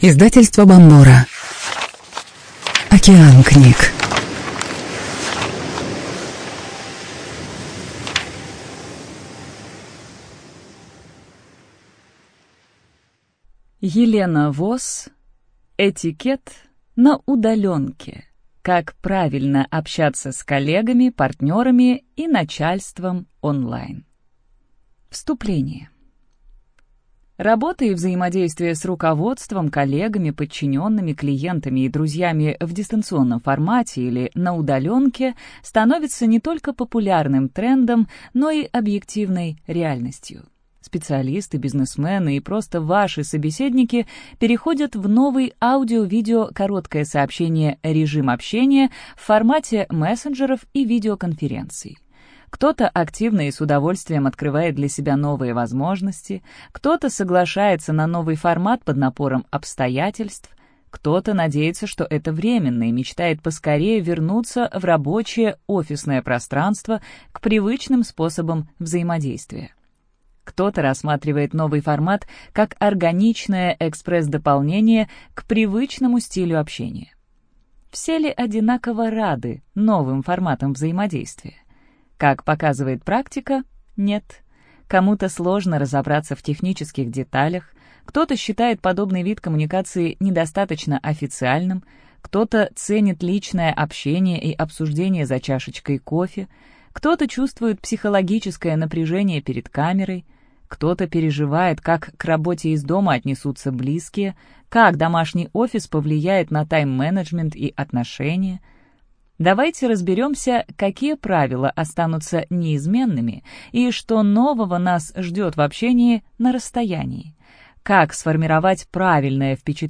Издательство Бомбора. Океан книг. Елена Воз. Этикет на удаленке. Как правильно общаться с коллегами, партнерами и начальством онлайн. Вступление. Работа и взаимодействие с руководством, коллегами, подчиненными, клиентами и друзьями в дистанционном формате или на удаленке становится не только популярным трендом, но и объективной реальностью. Специалисты, бизнесмены и просто ваши собеседники переходят в новый аудио-видео короткое сообщение режим общения в формате мессенджеров и видеоконференций. Кто-то активно и с удовольствием открывает для себя новые возможности, кто-то соглашается на новый формат под напором обстоятельств, кто-то надеется, что это временно и мечтает поскорее вернуться в рабочее офисное пространство к привычным способам взаимодействия. Кто-то рассматривает новый формат как органичное экспресс-дополнение к привычному стилю общения. Все ли одинаково рады новым форматам взаимодействия? Как показывает практика, нет. Кому-то сложно разобраться в технических деталях, кто-то считает подобный вид коммуникации недостаточно официальным, кто-то ценит личное общение и обсуждение за чашечкой кофе, кто-то чувствует психологическое напряжение перед камерой, кто-то переживает, как к работе из дома отнесутся близкие, как домашний офис повлияет на тайм-менеджмент и отношения. Давайте разберемся, какие правила останутся неизменными и что нового нас ждет в общении на расстоянии. Как сформировать правильное впечатление